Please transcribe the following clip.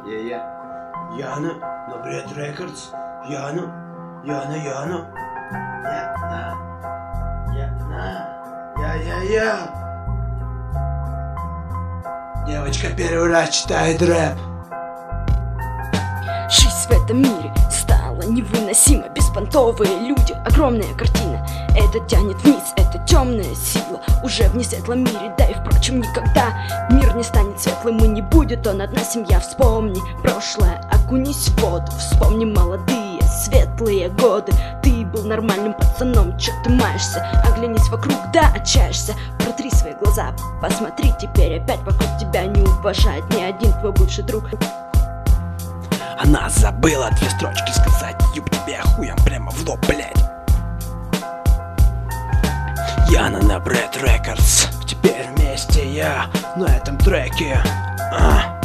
Я. Яна, на Bread Records. Яна. Я. Девочка первый раз читает рэп. Жизнь в этом мире стала невыносима. Беспонтовые люди, огромная картина. Это тянет вниз, это темная сила. Уже в несветлом мире, да и впрочем никогда мир не станет светлым и не будет он одна семья. Вспомни прошлое, окунись в воду. Вспомни молодые, светлые годы. Ты был нормальным пацаном, чё ты маешься? Оглянись вокруг, да, отчаешься. Протри свои глаза, посмотри теперь. Опять вокруг тебя не уважает ни один твой бывший друг. Она забыла 2 строчки сказать. Юб тебе хуем прямо в лоб, блядь. Яна на Bread Records. Теперь вместе я на этом треке.